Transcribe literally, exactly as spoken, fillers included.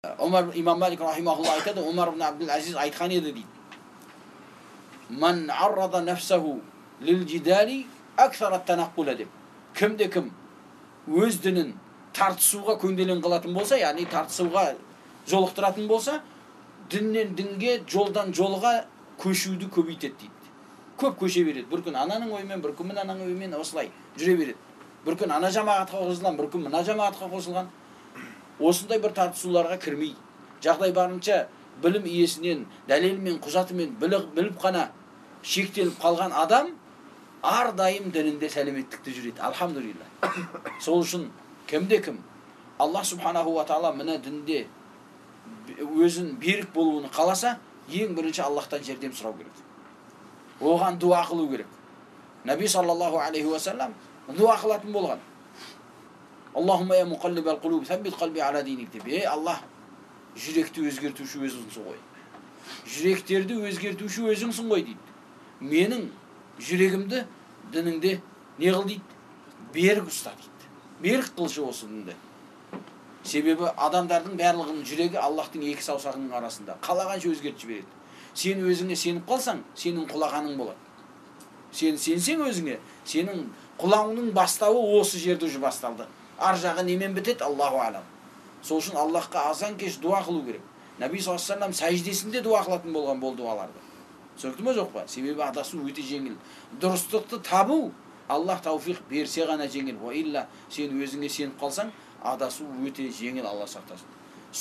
Omar İmam Malik rahimahullah aytadi, Umar ibn Abdulaziz aytgan edi deydi. Man arrada nafsahu lil jidali akthara at-tanaqqul deb. Kimde kim өз дінін тартысуға көңделен қылатын болса, яғни тартысуға жолықтыратын болса, діннен дінге, жолдан жолға көшуді көбейтеді дейді. Көп көше береді. Бір күн ананың ойымен, бір күн мынаның ойымен осылай жүре береді. Бір күн ана жамағатқа қосылған, бір күн мына жамағатқа қосылған. Осындай бір тартысуларға кірмей, жағдай барынша білім иесінен, дәлелмен, құжатымен біліп қана шектеліп қалған адам ардайым дінінде сәлеметтікті жүреді. Алхамдулилла. Сол үшін кімде-кім Аллах субханаху ва таала мына дінде өзін берік болуын қаласа, ең бірінші Аллахтан жәрдем сұрау керек. Оған дуа қылу керек. Наби саллаллаху алейхи ва саллам дуа қылатын болған. Аллахумма я муқаллибал қулуб, сәббит қалби ала диник деп. Ей Аллах, жүректі өзгертуші өзіңсің ғой. Жүректерді өзгертуші өзіңсің ғой дейді. Менің жүрегімді дініңде не қыл дейді? Берік ұста дейді. Берік қылшы осы дінді. Себебі адамдардың барлығының жүрегі Аллахтың екі саусағының арасында. Қалағанша өзгертіп жібереді. Сен өзіңе сеніп қалсаң, сенің құлағаның болады. Сен сенсең өзіңе, сенің құлауының бастауы осы жерде уже басталды. Ар жағы немен бітеді? Аллаху алам. Сол үшін Аллахқа азан кеш дуа қылу керек. Наби саллаллаху алейхи ва саллям сәждесінде дуа қылатын болған бұл дуаларды. Сөкті ме жоқ па? Себебі адасу өте жеңіл. Дұрыстықты табу Аллах тауфиқ берсе ғана жеңіл. Ва илля сен өзіңе сеніп қалсаң, адасу өте жеңіл, Алла сақтасын.